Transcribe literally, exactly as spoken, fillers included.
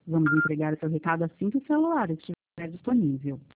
Vamos entregar o seu recado assim que o celular estiver disponível.